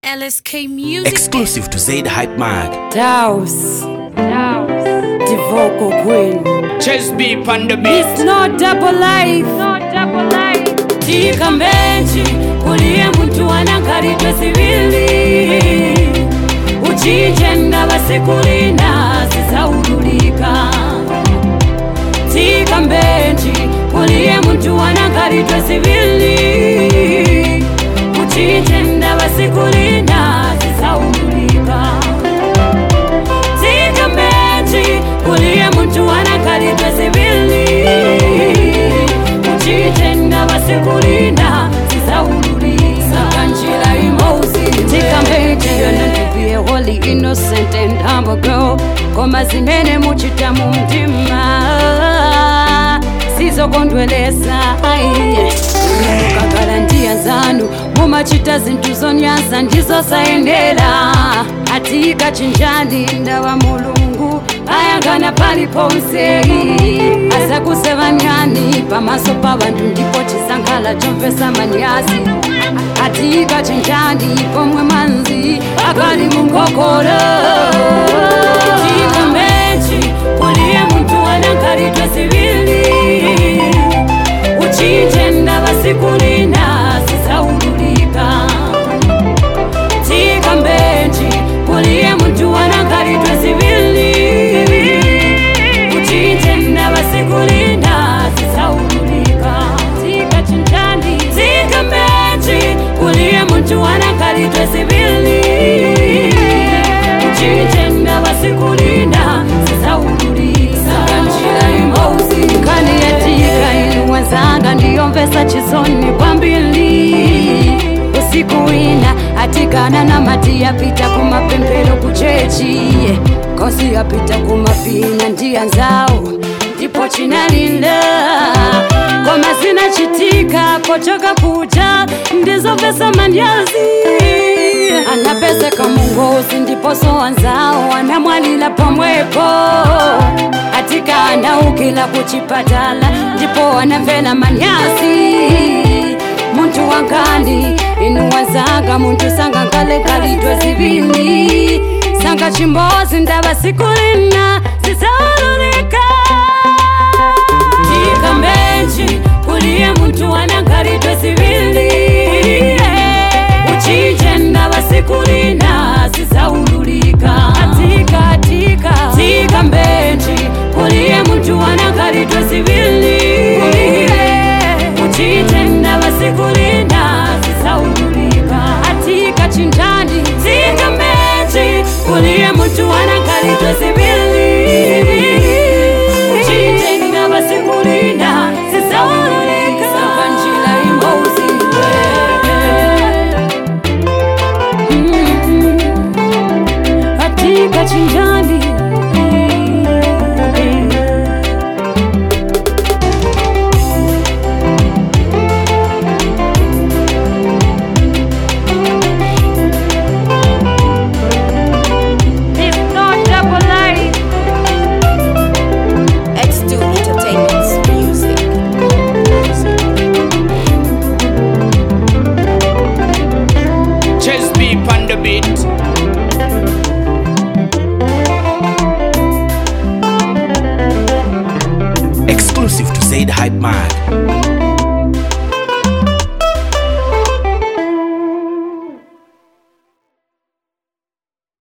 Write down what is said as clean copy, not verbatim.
LSK Music. Exclusive to Zaid Hype Mag. Daus, the vocal queen. Chest beep on the beat. It's not double life. Tika mbenchi, kulie mtu anangaritwe sivili. Uchijenda wasikulina, sisaudulika. Tika mbenchi, kulie mtu anangaritwe sivili. Uchijenda wasikulina, sisaudulika. Tika mbenchi, kulie mtu anangaritwe sivili. Uchijenda wasikulina, sisaudulika. Kanjila imosi, tika mbenchi, be holy, innocent and humble girl. Koma zinene muchitamu mtima, sizo kondweleza mukakala ndia zanu mumachita zintu zonyansa ndizo saendela. Atika chinjani ndawa mulungu ayangana paliponse, asa kusevanyani pamaso pa bantu ndipo chisankhala chomvesa manyazi. Atika chinjani pomwe manzi akali mungokolo. Tika mbenchi kulie muntu anangaritwe sivili. Uchijenda wasikulina, sisaudulika. Tika mbenchi kulie muntu anangaritwe sivili. Uchijenda wasikulina, sisaudulika. Tika chinjani, tika mbenchi kulie muntu anangaritwe sivili. Uchijenda wasikulina, sisaudulika. Kanjila imosi, kani yatika inuwazanga ndiyomvesa chisoni kwambili. Usiku wina atikana na mati yapita kumapempero kuchechi, kosi yapita kumapina ndia nzao ndipo chinalila. Koma zinachitika kochoka kuja ndizo vesa manyazi. Anapeseka mungozi ndipo soanzao anamwalila pomwepo. Atika anaukila kuchipatala ndipo anamvela manyasi. Muntu wangani inuwazanga muntu sanga ngale kalitwe zivili. Sanga chimbozi ndaba sikulina, sisaululika. Tika mbenchi kulie muntu anangaritwe sivili. Uchijenda wasikulina, sisaululika. Tika mbenchi kulie muntu anangaritwe sivili. Uchijenda wasikulina, sisaululika. Atika chinjani, tika mbenchi kulie muntu anangaritwe sivili.